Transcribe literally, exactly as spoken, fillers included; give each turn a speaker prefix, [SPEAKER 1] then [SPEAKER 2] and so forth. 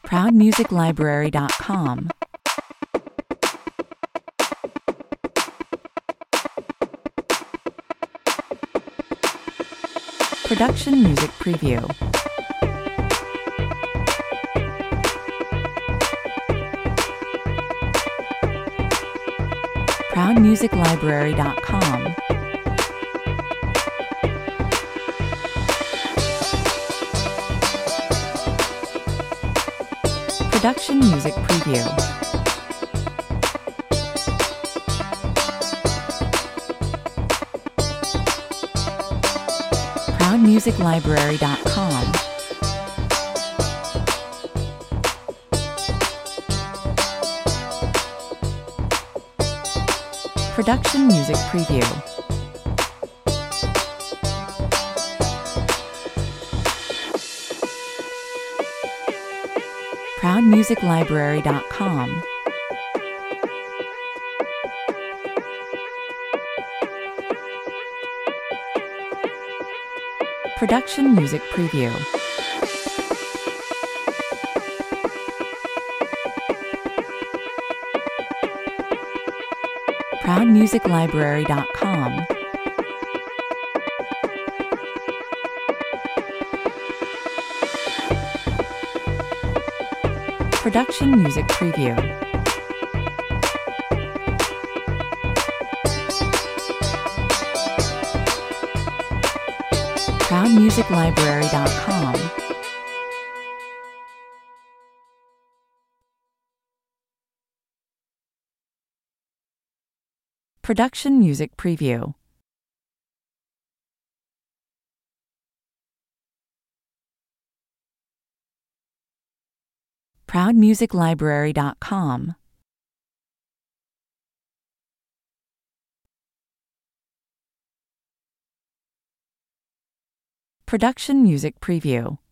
[SPEAKER 1] proud music library dot com. Production Music Preview. proud music library dot com. Production Music Preview. proud music library dot com. Production Music Preview. proud music library dot com. Production Music Preview. proud music library dot com. Production Music Preview. proud music library dot com. Production Music Preview. proud music library dot com. Production Music Preview.